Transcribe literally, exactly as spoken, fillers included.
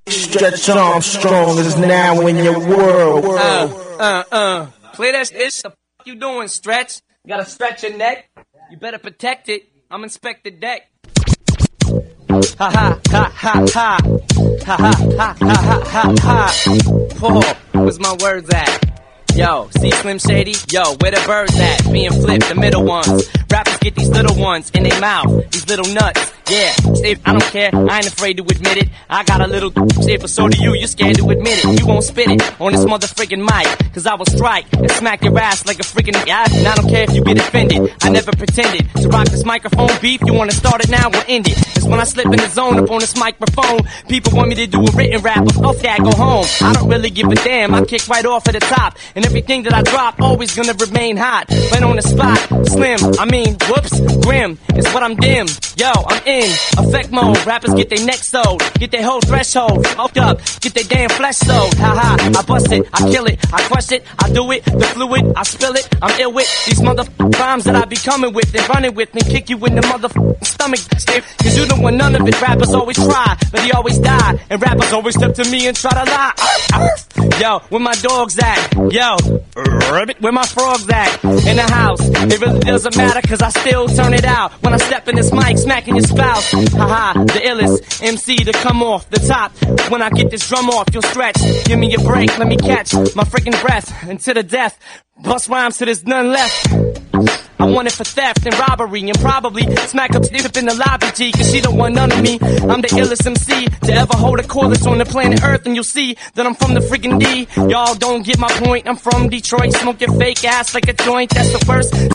Stretch Armstrong is now in your world. Uh, uh, uh. Play that shit. The f you doing, Stretch? You gotta stretch your neck. You better protect it. I'm Inspector Deck. Ha ha ha ha ha. Ha ha ha ha ha ha. Paul, where's my words at? Yo, see Slim Shady? Yo, where the birds at? Being flipped, the middle ones. Rappers get these little ones in their mouth, these little nuts. Yeah, Steve, I don't care, I ain't afraid to admit it. I got a little shit, but so do you, you're scared to admit it. You won't spit it on this motherfucking mic, cause I will strike and smack your ass like a freaking ass. And I don't care if you get offended, I never pretended to rock this microphone beef. You wanna start it now or end it? Cause when I slip in the zone up on this microphone, people want me to do a written rap, but fuck that, go home. I don't really give a damn, I kick right off at the top. And everything that I drop, always gonna remain hot. Right on the spot, slim, I mean, whoops, grim, it's what I'm dim. Yo, I'm in effect mode, rappers get their neck sewed, get their whole threshold hooked up, get their damn flesh sold. Haha, I bust it, I kill it, I crush it, I do it, the fluid, I spill it, I'm ill with these motherfucking rhymes that I be coming with and running with and kick you in the motherfucking stomach. Cause you don't want none of it, rappers always try, but they always die, and rappers always step to me and try to lie. Yo, where my dogs at? Yo, where my frogs at? In the house, it really doesn't matter cause I still turn it out when I step in this mic, smacking your spouse. Haha, the illest M C to come off the top. When I get this drum off, you'll stretch. Give me a break, let me catch my freaking breath. And to the death, bust rhymes till there's none left. I want it for theft and robbery and probably smack up Steve up in the lobby, G, cause she don't want none of me. I'm the illest M C to ever hold a cordless on the planet Earth, and you'll see that I'm from the freaking D. Y'all don't get my point, I'm from Detroit, smoke your fake ass like a joint, that's the first